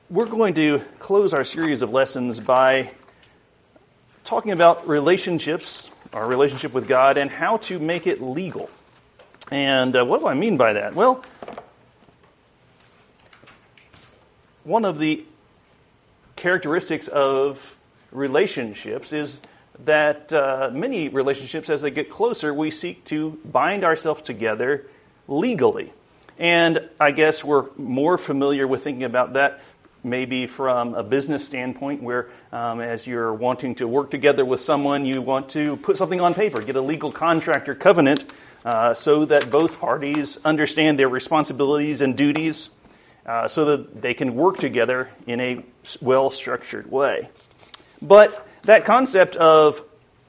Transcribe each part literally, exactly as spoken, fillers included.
We're going to close our series of lessons by talking about relationships, our relationship with God, and how to make it legal. And uh, what do I mean by that? Well, one of the characteristics of relationships is that uh, many relationships, as they get closer, we seek to bind ourselves together legally. And I guess we're more familiar with thinking about that maybe from a business standpoint where um, as you're wanting to work together with someone, you want to put something on paper, get a legal contract or covenant uh, so that both parties understand their responsibilities and duties uh, so that they can work together in a well-structured way. But that concept of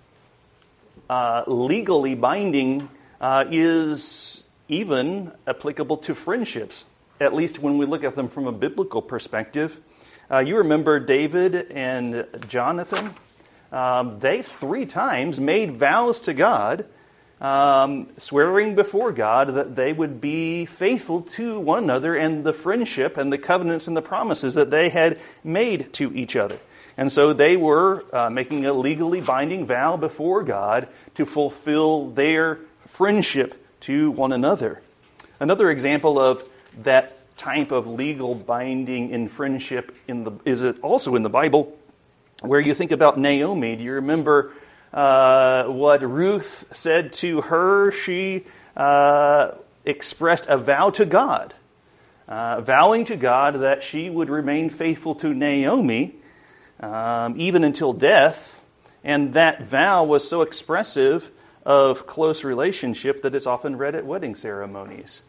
uh, legally binding uh, is even applicable to friendships, at least when we look at them from a biblical perspective. Uh, you remember David and Jonathan? Um, they three times made vows to God, um, swearing before God that they would be faithful to one another and the friendship and the covenants and the promises that they had made to each other. And so they were uh, making a legally binding vow before God to fulfill their friendship to one another. Another example of that type of legal binding in friendship in the is it also in the Bible, where you think about Naomi. Do you remember uh, what Ruth said to her? She uh, expressed a vow to God, uh, vowing to God that she would remain faithful to Naomi um, even until death. And that vow was so expressive of close relationship that it's often read at wedding ceremonies.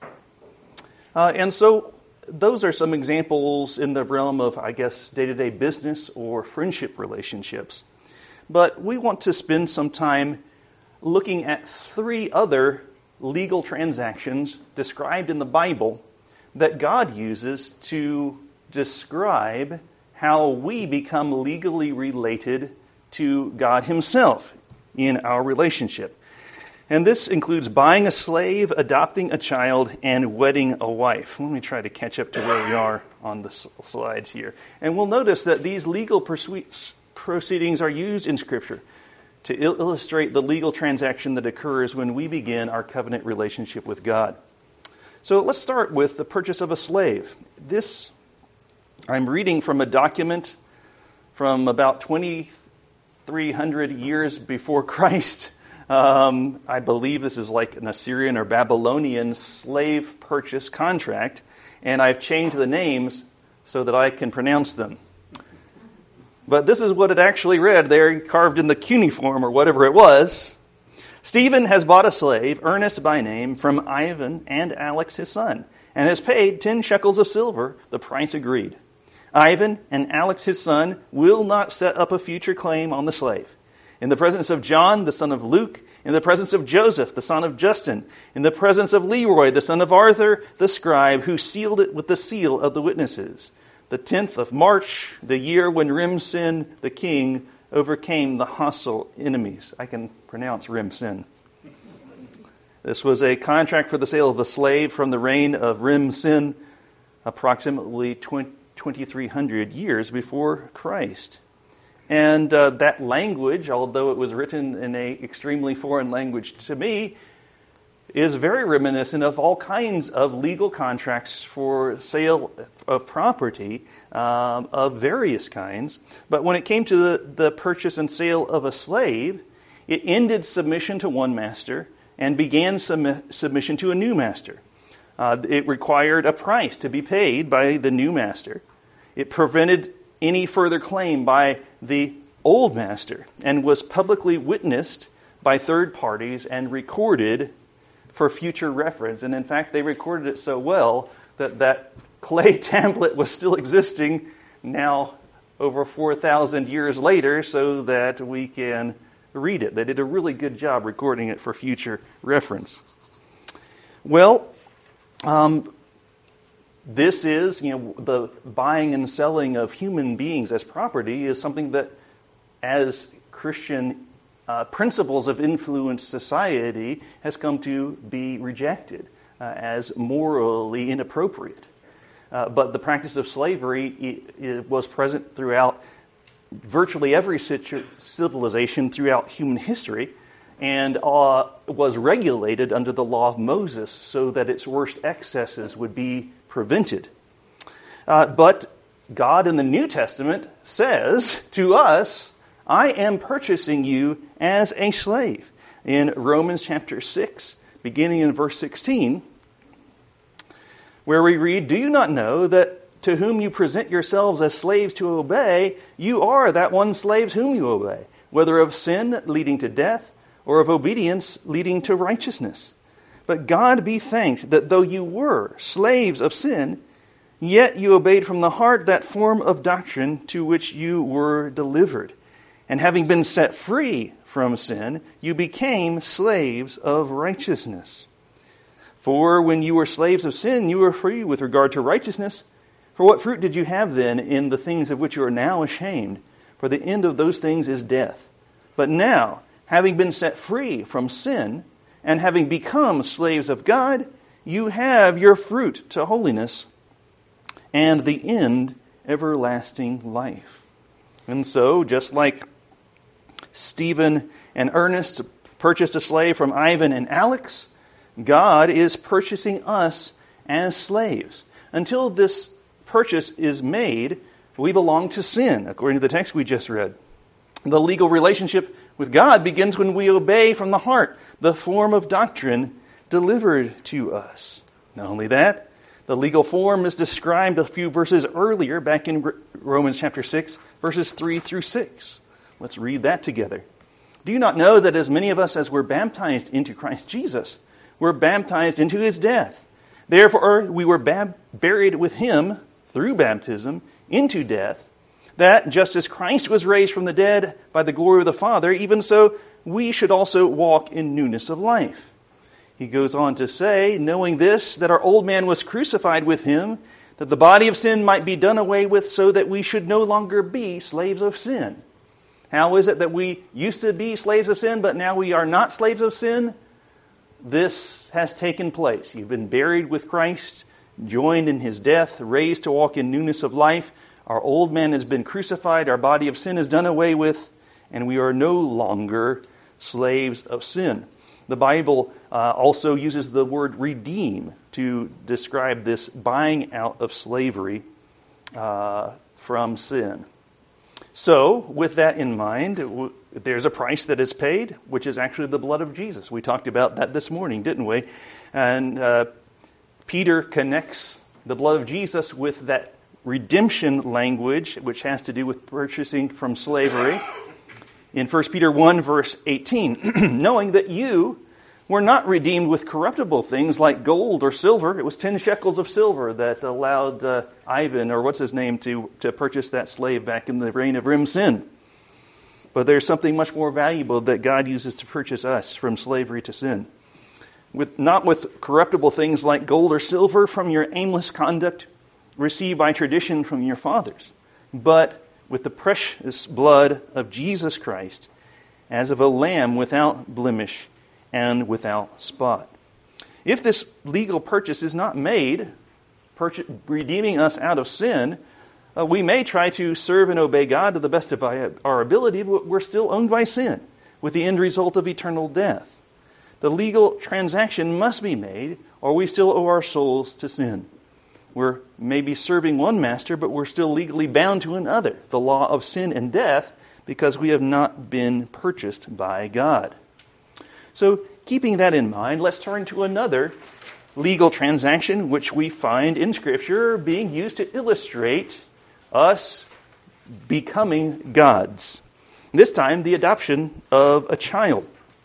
Uh, and so those are some examples in the realm of, I guess, day-to-day business or friendship relationships. But we want to spend some time looking at three other legal transactions described in the Bible that God uses to describe how we become legally related to God Himself in our relationship. And this includes buying a slave, adopting a child, and wedding a wife. Let me try to catch up to where we are on the slides here. And we'll notice that these legal proceedings are used in Scripture to il- illustrate the legal transaction that occurs when we begin our covenant relationship with God. So let's start with the purchase of a slave. This, I'm reading from a document from about twenty-three hundred years before Christ. Um, I believe this is like an Assyrian or Babylonian slave purchase contract, and I've changed the names so that I can pronounce them. But this is what it actually read there, carved in the cuneiform or whatever it was. Stephen has bought a slave, Ernest by name, from Ivan and Alex his son, and has paid ten shekels of silver, the price agreed. Ivan and Alex his son will not set up a future claim on the slave. In the presence of John, the son of Luke, in the presence of Joseph, the son of Justin, in the presence of Leroy, the son of Arthur, the scribe, who sealed it with the seal of the witnesses. The tenth of March, the year when Rimsin, the king, overcame the hostile enemies. I can pronounce Rimsin. This was a contract for the sale of a slave from the reign of Rimsin, approximately twenty-three hundred years before Christ. And uh, that language, although it was written in an extremely foreign language to me, is very reminiscent of all kinds of legal contracts for sale of property um, of various kinds. But when it came to the, the purchase and sale of a slave, it ended submission to one master and began sum- submission to a new master. Uh, it required a price to be paid by the new master. It prevented any further claim by the old master and was publicly witnessed by third parties and recorded for future reference. And in fact, they recorded it so well that that clay tablet was still existing now over four thousand years later so that we can read it. They did a really good job recording it for future reference. Well, um, This is, you know, the buying and selling of human beings as property is something that, as Christian uh, principles of influenced society, has come to be rejected uh, as morally inappropriate. uh, but the practice of slavery it, it was present throughout virtually every situ- civilization throughout human history, and uh, was regulated under the law of Moses so that its worst excesses would be prevented. Uh, but God in the New Testament says to us, I am purchasing you as a slave. In Romans chapter six, beginning in verse sixteen, where we read, do you not know that to whom you present yourselves as slaves to obey, you are that one slave whom you obey, whether of sin leading to death, or of obedience leading to righteousness. But God be thanked that though you were slaves of sin, yet you obeyed from the heart that form of doctrine to which you were delivered. And having been set free from sin, you became slaves of righteousness. For when you were slaves of sin, you were free with regard to righteousness. For what fruit did you have then in the things of which you are now ashamed? For the end of those things is death. But now, having been set free from sin, and having become slaves of God, you have your fruit to holiness, and the end, everlasting life. And so, just like Stephen and Ernest purchased a slave from Ivan and Alex, God is purchasing us as slaves. Until this purchase is made, we belong to sin, according to the text we just read. The legal relationship with God begins when we obey from the heart the form of doctrine delivered to us. Not only that, the legal form is described a few verses earlier, back in Romans chapter six, verses three through six. Let's read that together. Do you not know that as many of us as were baptized into Christ Jesus were baptized into his death? Therefore we were bab- buried with him through baptism into death, that just as Christ was raised from the dead by the glory of the Father, even so we should also walk in newness of life. He goes on to say, knowing this, that our old man was crucified with him, that the body of sin might be done away with, so that we should no longer be slaves of sin. How is it that we used to be slaves of sin, but now we are not slaves of sin? This has taken place. You've been buried with Christ, joined in his death, raised to walk in newness of life. Our old man has been crucified, our body of sin is done away with, and we are no longer slaves of sin. The Bible uh, also uses the word redeem to describe this buying out of slavery uh, from sin. So, with that in mind, w- there's a price that is paid, which is actually the blood of Jesus. We talked about that this morning, didn't we? And uh, Peter connects the blood of Jesus with that redemption language, which has to do with purchasing from slavery. In First Peter one, verse eighteen, knowing that you were not redeemed with corruptible things like gold or silver. It was ten shekels of silver that allowed uh, Ivan, or what's his name, to, to purchase that slave back in the reign of Rim-Sin. But there's something much more valuable that God uses to purchase us from slavery to sin. With not with corruptible things like gold or silver from your aimless conduct received by tradition from your fathers, but with the precious blood of Jesus Christ, as of a lamb without blemish and without spot. If this legal purchase is not made, purchase, redeeming us out of sin, uh, we may try to serve and obey God to the best of our ability, but we're still owned by sin, with the end result of eternal death. The legal transaction must be made, or we still owe our souls to sin. We're maybe serving one master, but we're still legally bound to another, the law of sin and death, because we have not been purchased by God. So, keeping that in mind, let's turn to another legal transaction which we find in Scripture being used to illustrate us becoming gods. This time, the adoption of a child.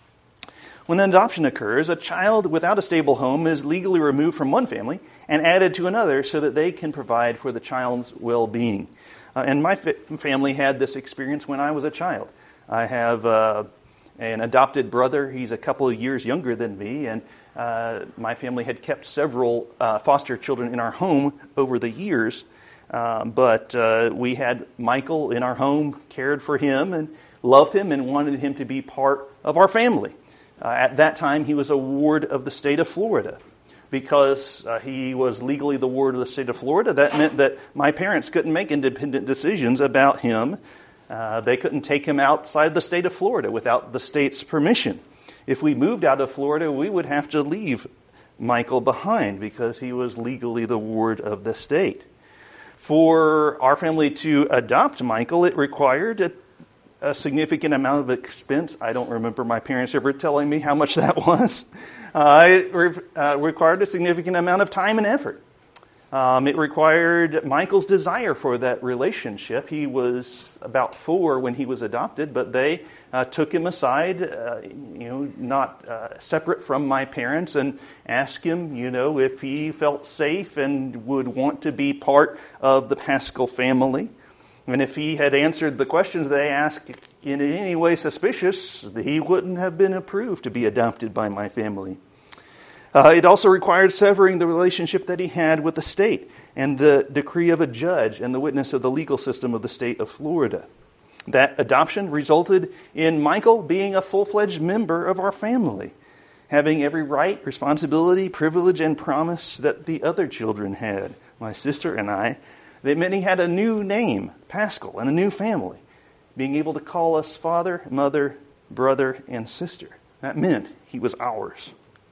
When an adoption occurs, a child without a stable home is legally removed from one family and added to another so that they can provide for the child's well-being. Uh, and my fa- family had this experience when I was a child. I have uh, an adopted brother. He's a couple of years younger than me, and uh, my family had kept several uh, foster children in our home over the years. Uh, but uh, we had Michael in our home, cared for him, and loved him, and wanted him to be part of our family. Uh, at that time, he was a ward of the state of Florida. because uh, he was legally the ward of the state of Florida, that meant that my parents couldn't make independent decisions about him. Uh, they couldn't take him outside the state of Florida without the state's permission. If we moved out of Florida, we would have to leave Michael behind because he was legally the ward of the state. For our family to adopt Michael, it required a, a significant amount of expense. I don't remember my parents ever telling me how much that was. Uh, it re- uh, required a significant amount of time and effort. Um, it required Michael's desire for that relationship. He was about four when he was adopted, but they uh, took him aside, uh, you know, not uh, separate from my parents, and asked him, you know, if he felt safe and would want to be part of the Paschal family. And if he had answered the questions they asked in any way suspicious, he wouldn't have been approved to be adopted by my family. Uh, it also required severing the relationship that he had with the state and the decree of a judge and the witness of the legal system of the state of Florida. That adoption resulted in Michael being a full-fledged member of our family, having every right, responsibility, privilege, and promise that the other children had, my sister and I. That meant he had a new name, Paschal, and a new family, being able to call us father, mother, brother, and sister. That meant he was ours.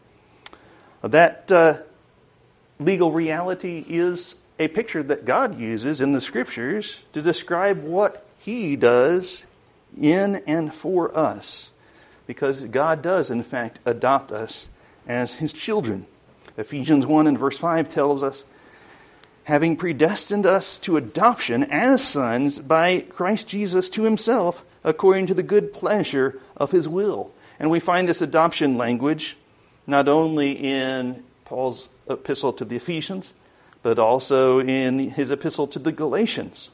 That uh, legal reality is a picture that God uses in the Scriptures to describe what He does in and for us. Because God does, in fact, adopt us as His children. Ephesians one and verse five tells us, having predestined us to adoption as sons by Christ Jesus to Himself, according to the good pleasure of His will. And we find this adoption language not only in Paul's epistle to the Ephesians, but also in his epistle to the Galatians.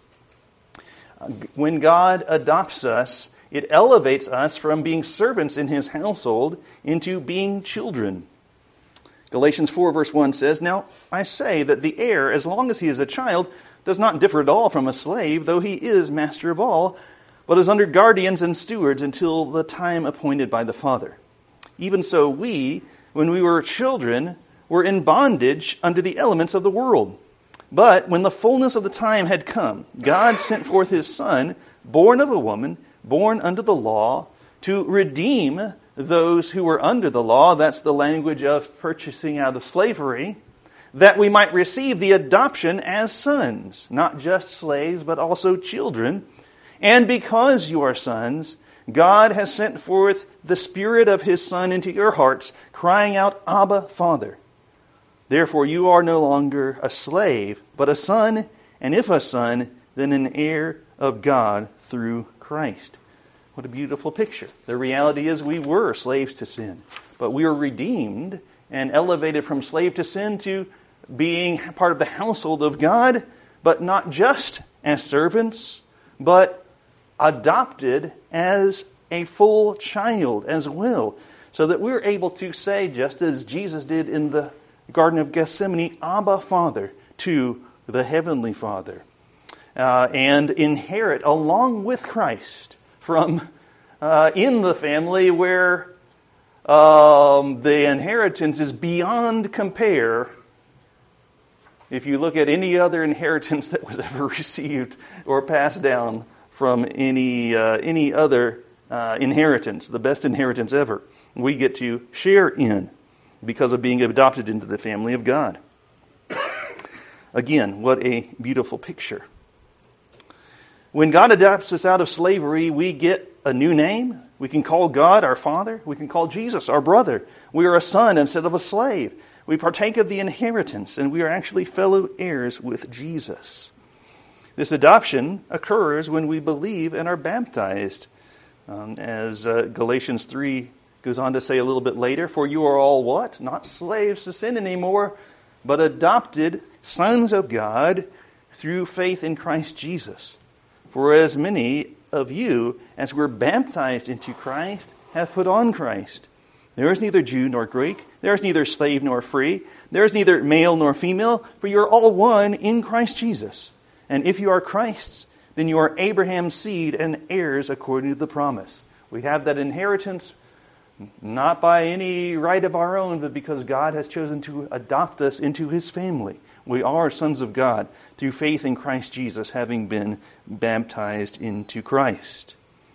When God adopts us, it elevates us from being servants in His household into being children. Galatians four verse one says, now I say that the heir, as long as he is a child, does not differ at all from a slave, though he is master of all, but is under guardians and stewards until the time appointed by the Father. Even so we, when we were children, were in bondage under the elements of the world. But when the fullness of the time had come, God sent forth His Son, born of a woman, born under the law, to redeem those who were under the law. That's the language of purchasing out of slavery, that we might receive the adoption as sons, not just slaves, but also children. And because you are sons, God has sent forth the Spirit of His Son into your hearts, crying out, Abba, Father. Therefore you are no longer a slave, but a son, and if a son, then an heir of God through Christ. What a beautiful picture. The reality is we were slaves to sin, but we were redeemed and elevated from slave to sin to being part of the household of God, but not just as servants, but adopted as a full child as well, so that we're able to say, just as Jesus did in the Garden of Gethsemane, Abba, Father, to the Heavenly Father, uh, and inherit along with Christ from uh, in the family where um, the inheritance is beyond compare. If you look at any other inheritance that was ever received or passed down from any uh, any other uh, inheritance, the best inheritance ever, we get to share in because of being adopted into the family of God. Again, what a beautiful picture. When God adopts us out of slavery, we get a new name. We can call God our Father. We can call Jesus our brother. We are a son instead of a slave. We partake of the inheritance, and we are actually fellow heirs with Jesus. This adoption occurs when we believe and are baptized. Um, as uh, Galatians three goes on to say a little bit later, for you are all what? Not slaves to sin anymore, but adopted sons of God through faith in Christ Jesus. For as many of you as were baptized into Christ have put on Christ. There is neither Jew nor Greek. There is neither slave nor free. There is neither male nor female, for you are all one in Christ Jesus. And if you are Christ's, then you are Abraham's seed and heirs according to the promise. We have that inheritance not by any right of our own, but because God has chosen to adopt us into His family. We are sons of God through faith in Christ Jesus, having been baptized into Christ.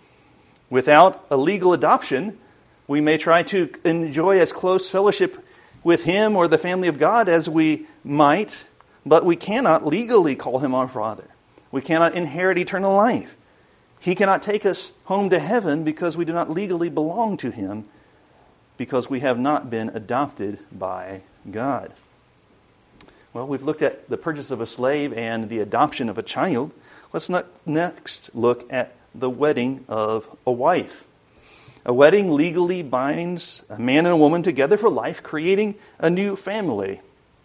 Without a legal adoption, we may try to enjoy as close fellowship with Him or the family of God as we might, but we cannot legally call Him our Father. We cannot inherit eternal life. He cannot take us home to heaven because we do not legally belong to Him, because we have not been adopted by God. Well, we've looked at the purchase of a slave and the adoption of a child. Let's next look at the wedding of a wife. A wedding legally binds a man and a woman together for life, creating a new family.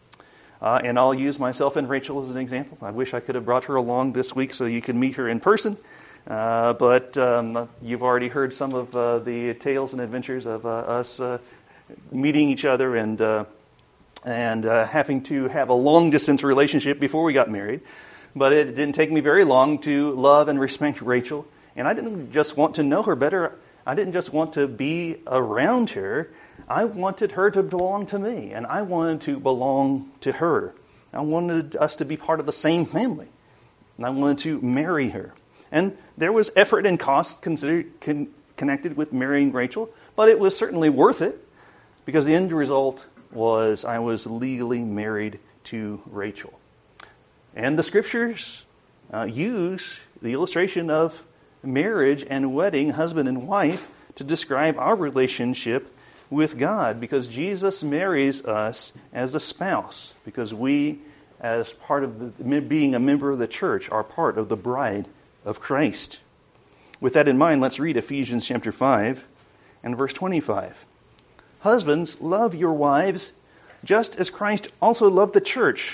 Uh, and I'll use myself and Rachel as an example. I wish I could have brought her along this week so you can meet her in person. Uh, but um, you've already heard some of uh, the tales and adventures of uh, us uh, meeting each other and uh, and uh, having to have a long-distance relationship before we got married. But it didn't take me very long to love and respect Rachel. And I didn't just want to know her better. I didn't just want to be around her. I wanted her to belong to me, and I wanted to belong to her. I wanted us to be part of the same family, and I wanted to marry her. And there was effort and cost considered, con, connected with marrying Rachel, but it was certainly worth it, because the end result was I was legally married to Rachel. And the Scriptures uh, use the illustration of marriage and wedding, husband and wife, to describe our relationship with God, because Jesus marries us as a spouse, because we, as part of the, being a member of the church, are part of the bride of Christ. With that in mind, let's read Ephesians chapter five and verse twenty-five. Husbands, love your wives, just as Christ also loved the church,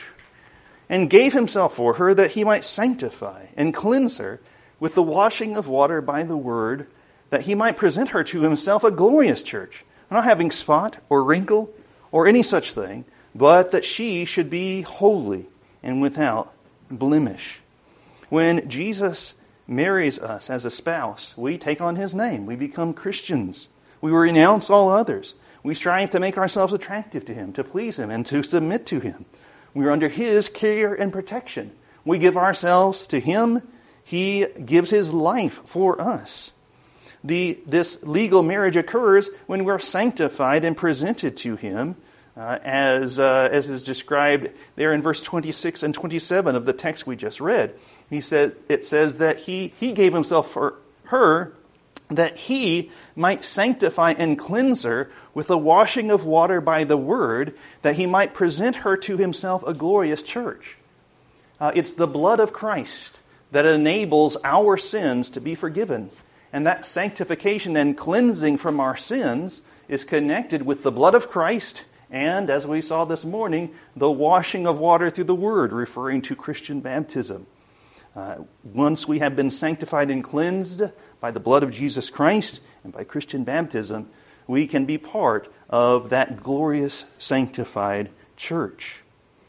and gave Himself for her, that He might sanctify and cleanse her with the washing of water by the word, that He might present her to Himself a glorious church, not having spot or wrinkle or any such thing, but that she should be holy and without blemish. When Jesus marries us as a spouse, we take on His name. We become Christians. We renounce all others. We strive to make ourselves attractive to Him, to please Him, and to submit to Him. We are under His care and protection. We give ourselves to Him. He gives His life for us. The, this legal marriage occurs when we're sanctified and presented to Him, uh, as uh, as is described there in verse twenty-six and twenty-seven of the text we just read. He said it says that He He gave Himself for her, that He might sanctify and cleanse her with the washing of water by the word, that He might present her to Himself a glorious church. Uh, it's the blood of Christ that enables our sins to be forgiven. And that sanctification and cleansing from our sins is connected with the blood of Christ and, as we saw this morning, the washing of water through the Word, referring to Christian baptism. Uh, once we have been sanctified and cleansed by the blood of Jesus Christ and by Christian baptism, we can be part of that glorious sanctified church.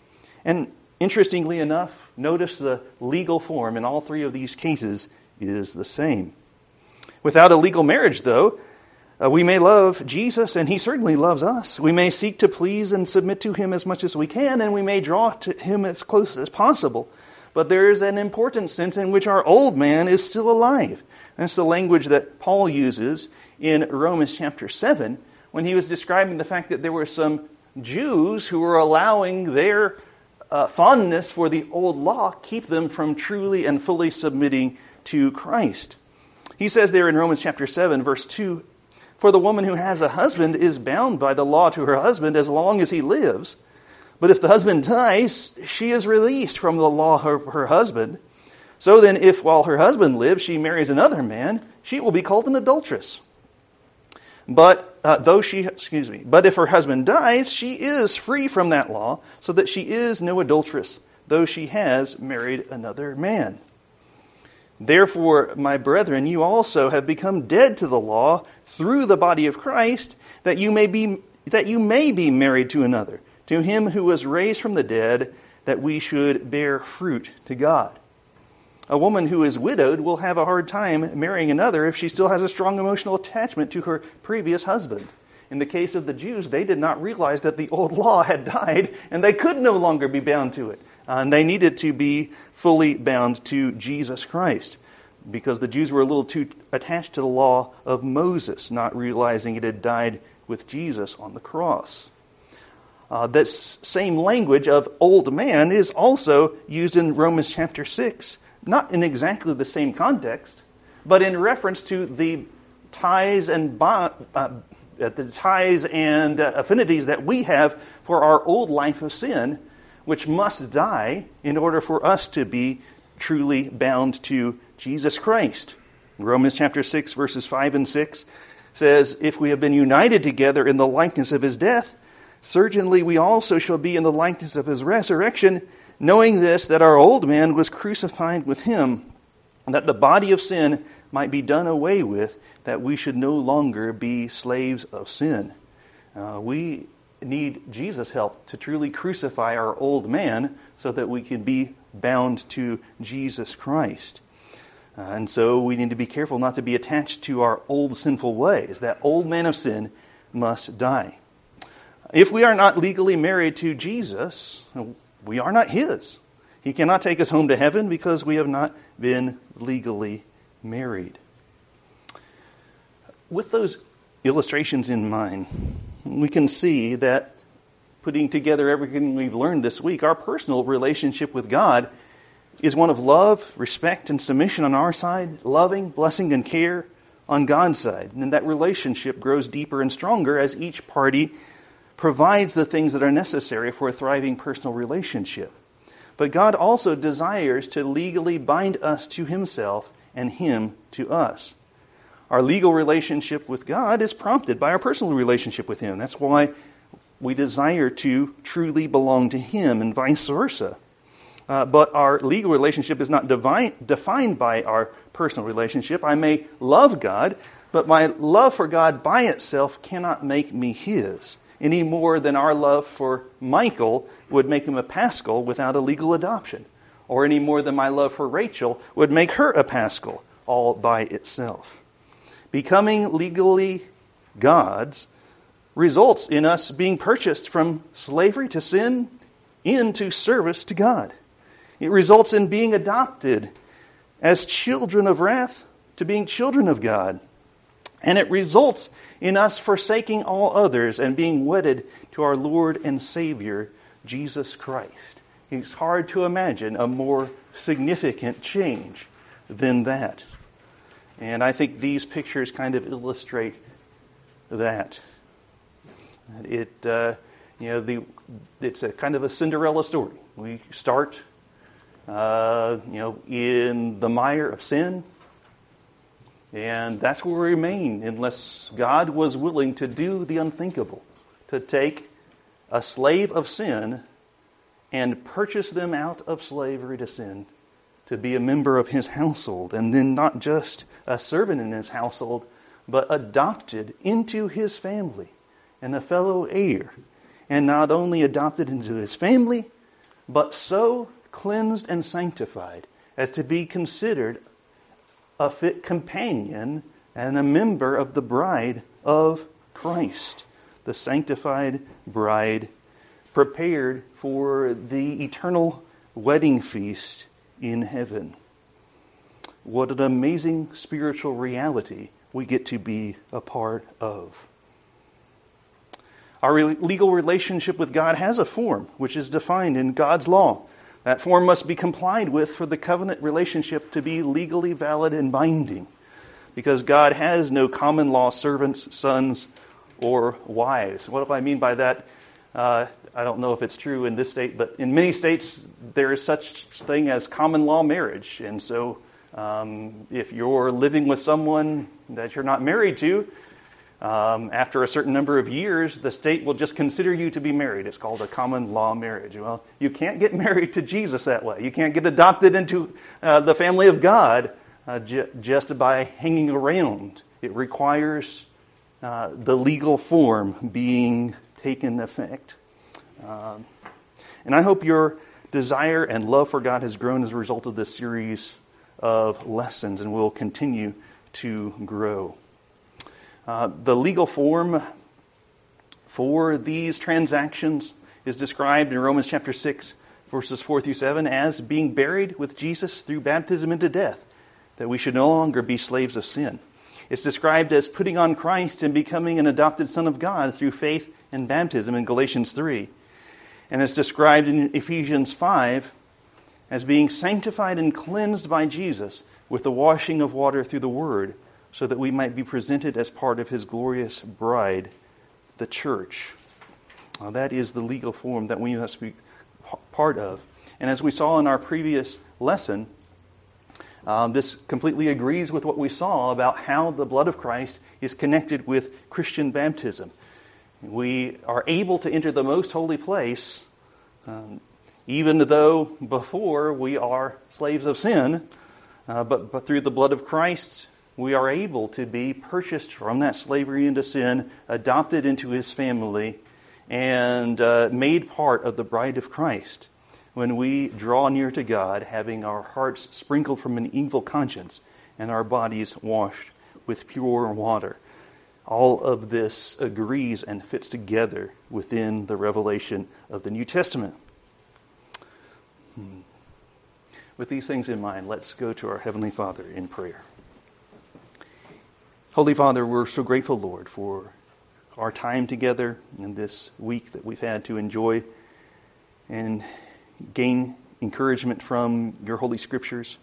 And interestingly enough, notice the legal form in all three of these cases is the same. Without a legal marriage, though, uh, we may love Jesus, and He certainly loves us. We may seek to please and submit to Him as much as we can, and we may draw to Him as close as possible. But there is an important sense in which our old man is still alive. That's the language that Paul uses in Romans chapter seven, when he was describing the fact that there were some Jews who were allowing their uh, fondness for the old law keep them from truly and fully submitting to Christ. He says there in Romans chapter seven, verse two, "For the woman who has a husband is bound by the law to her husband as long as he lives. But if the husband dies, she is released from the law of her husband. So then, if while her husband lives she marries another man, she will be called an adulteress. But uh, though she, excuse me, but if her husband dies, she is free from that law, so that she is no adulteress, though she has married another man. Therefore, my brethren, you also have become dead to the law through the body of Christ, that you may be that you may be married to another, to Him who was raised from the dead, that we should bear fruit to God." A woman who is widowed will have a hard time marrying another if she still has a strong emotional attachment to her previous husband. In the case of the Jews, they did not realize that the old law had died and they could no longer be bound to it. Uh, and they needed to be fully bound to Jesus Christ because the Jews were a little too attached to the law of Moses, not realizing it had died with Jesus on the cross. Uh, this same language of old man is also used in Romans chapter six, not in exactly the same context, but in reference to the ties and bond, uh, the ties and uh, affinities that we have for our old life of sin, which must die in order for us to be truly bound to Jesus Christ. Romans chapter six, verses five and six says, "If we have been united together in the likeness of his death, certainly we also shall be in the likeness of his resurrection, knowing this, that our old man was crucified with him, and that the body of sin might be done away with, that we should no longer be slaves of sin." Uh, we need Jesus' help to truly crucify our old man so that we can be bound to Jesus Christ. Uh, and so we need to be careful not to be attached to our old sinful ways. That old man of sin must die. If we are not legally married to Jesus, we are not his. He cannot take us home to heaven because we have not been legally married. With those illustrations in mind, we can see that putting together everything we've learned this week, our personal relationship with God is one of love, respect, and submission on our side, loving, blessing, and care on God's side. And that relationship grows deeper and stronger as each party provides the things that are necessary for a thriving personal relationship. But God also desires to legally bind us to himself and him to us. Our legal relationship with God is prompted by our personal relationship with him. That's why we desire to truly belong to him and vice versa. Uh, but our legal relationship is not divine, defined by our personal relationship. I may love God, but my love for God by itself cannot make me his, any more than our love for Michael would make him a Paschal without a legal adoption, or any more than my love for Rachel would make her a Paschal all by itself. Becoming legally God's results in us being purchased from slavery to sin into service to God. It results in being adopted as children of wrath to being children of God. And it results in us forsaking all others and being wedded to our Lord and Savior, Jesus Christ. It's hard to imagine a more significant change than that. And I think these pictures kind of illustrate that. It, uh, you know, the it's a kind of a Cinderella story. We start, uh, you know, in the mire of sin, and that's where we remain unless God was willing to do the unthinkable, to take a slave of sin and purchase them out of slavery to sin, to be a member of his household, and then not just a servant in his household, but adopted into his family and a fellow heir. And not only adopted into his family, but so cleansed and sanctified as to be considered a fit companion and a member of the bride of Christ, the sanctified bride, prepared for the eternal wedding feast in heaven. What an amazing spiritual reality we get to be a part of. Our legal relationship with God has a form which is defined in God's law. That form must be complied with for the covenant relationship to be legally valid and binding, because God has no common law servants, sons, or wives. What do I mean by that? Uh, I don't know if it's true in this state, but in many states there is such thing as common law marriage. And so um, if you're living with someone that you're not married to, Um, after a certain number of years, the state will just consider you to be married. It's called a common law marriage. Well, you can't get married to Jesus that way. You can't get adopted into uh, the family of God uh, j- just by hanging around. It requires uh, the legal form being taken effect. Um, and I hope your desire and love for God has grown as a result of this series of lessons and will continue to grow. Uh, the legal form for these transactions is described in Romans chapter six, verses four through seven, as being buried with Jesus through baptism into death, that we should no longer be slaves of sin. It's described as putting on Christ and becoming an adopted son of God through faith and baptism in Galatians three. And it's described in Ephesians five as being sanctified and cleansed by Jesus with the washing of water through the Word, so that we might be presented as part of His glorious bride, the church. Now, that is the legal form that we must be part of. And as we saw in our previous lesson, um, this completely agrees with what we saw about how the blood of Christ is connected with Christian baptism. We are able to enter the most holy place, um, even though before we are slaves of sin, uh, but, but through the blood of Christ, we are able to be purchased from that slavery into sin, adopted into His family, and uh, made part of the bride of Christ when we draw near to God, having our hearts sprinkled from an evil conscience and our bodies washed with pure water. All of this agrees and fits together within the revelation of the New Testament. Hmm. With these things in mind, let's go to our Heavenly Father in prayer. Holy Father, we're so grateful, Lord, for our time together in this week that we've had to enjoy and gain encouragement from your Holy Scriptures.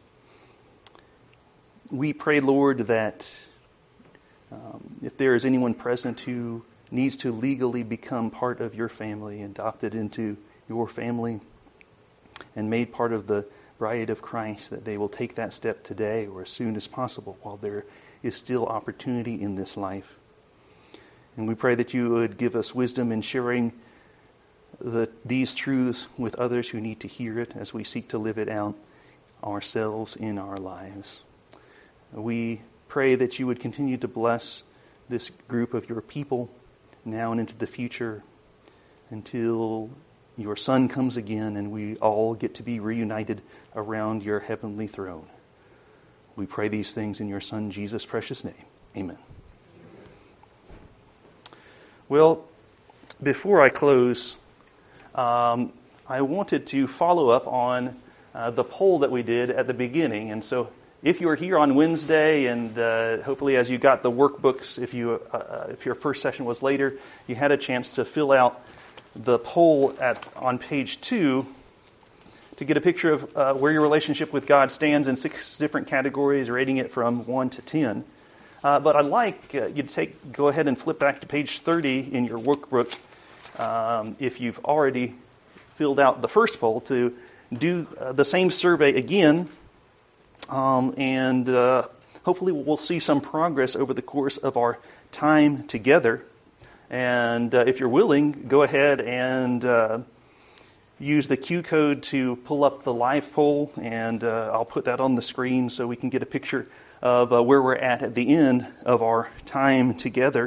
We pray, Lord, that um, if there is anyone present who needs to legally become part of your family, adopted into your family, and made part of the bride of Christ, that they will take that step today or as soon as possible while there is still opportunity in this life. And we pray that you would give us wisdom in sharing the, these truths with others who need to hear it as we seek to live it out ourselves in our lives. We pray that you would continue to bless this group of your people now and into the future until your Son comes again and we all get to be reunited around your heavenly throne. We pray these things in your Son, Jesus' precious name. Amen. Well, before I close, um, I wanted to follow up on uh, the poll that we did at the beginning. And so if you were here on Wednesday, and uh, hopefully as you got the workbooks, if you uh, if your first session was later, you had a chance to fill out the poll at on page two to get a picture of uh, where your relationship with God stands in six different categories, rating it from one to ten. Uh, but I'd like uh, you to take, go ahead and flip back to page thirty in your workbook, um, if you've already filled out the first poll, to do uh, the same survey again, um, and uh, hopefully we'll see some progress over the course of our time together. And uh, if you're willing, go ahead and uh, use the Q code to pull up the live poll, and uh, I'll put that on the screen so we can get a picture of uh, where we're at at the end of our time together.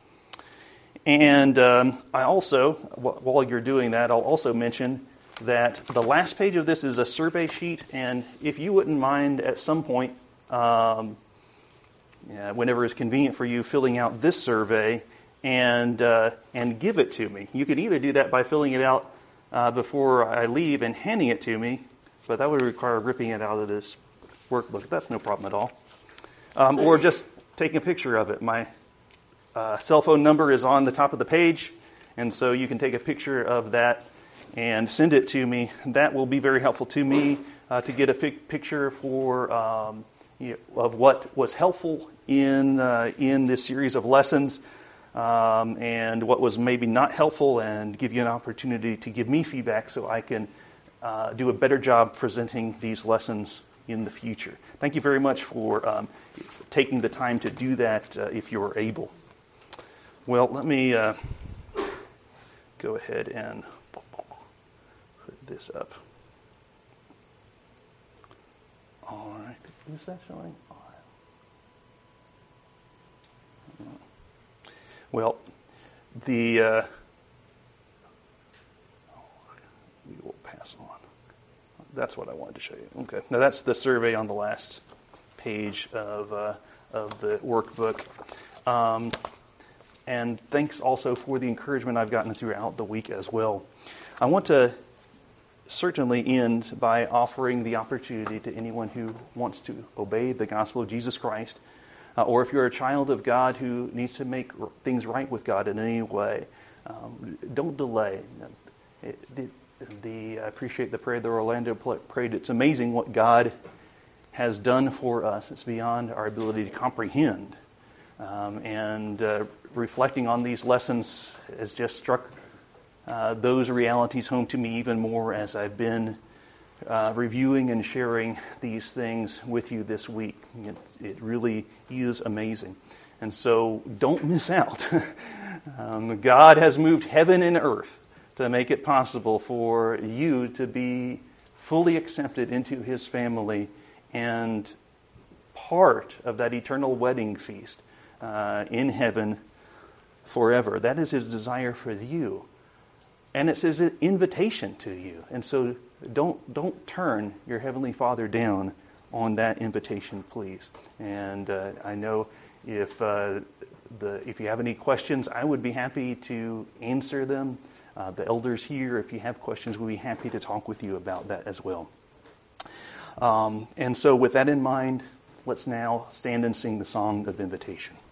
And um, I also, while you're doing that, I'll also mention that the last page of this is a survey sheet, and if you wouldn't mind at some point, um, yeah, whenever it's convenient for you, filling out this survey and uh, and give it to me. You could either do that by filling it out uh, before I leave and handing it to me, but that would require ripping it out of this workbook. That's no problem at all. Um, or just taking a picture of it. My uh, cell phone number is on the top of the page, and so you can take a picture of that and send it to me. That will be very helpful to me uh, to get a fi- picture for um, you know, of what was helpful in uh, in this series of lessons, um, and what was maybe not helpful, and give you an opportunity to give me feedback so I can uh, do a better job presenting these lessons in the future. Thank you very much for um, taking the time to do that uh, if you're able. Well, let me uh, go ahead and put this up. All right. Is that showing? Well, the uh, we will pass on. That's what I wanted to show you. Okay. Now that's the survey on the last page of uh, of the workbook. Um, and thanks also for the encouragement I've gotten throughout the week as well. I want to certainly end by offering the opportunity to anyone who wants to obey the gospel of Jesus Christ, uh, or if you're a child of God who needs to make things right with God in any way, um, don't delay. It, it, the, I appreciate the prayer that Orlando prayed. It's amazing what God has done for us. It's beyond our ability to comprehend. Um, and uh, reflecting on these lessons has just struck uh, those realities home to me even more as I've been uh, reviewing and sharing these things with you this week. It, it really is amazing. And so don't miss out. um, God has moved heaven and earth to make it possible for you to be fully accepted into His family and part of that eternal wedding feast uh, in heaven forever. That is His desire for you. And it's His invitation to you. And so don't don't turn your Heavenly Father down on that invitation, please. And uh, I know if uh, the if you have any questions, I would be happy to answer them. Uh, the elders here, if you have questions, we'll be happy to talk with you about that as well. Um, and so with that in mind, let's now stand and sing the song of invitation.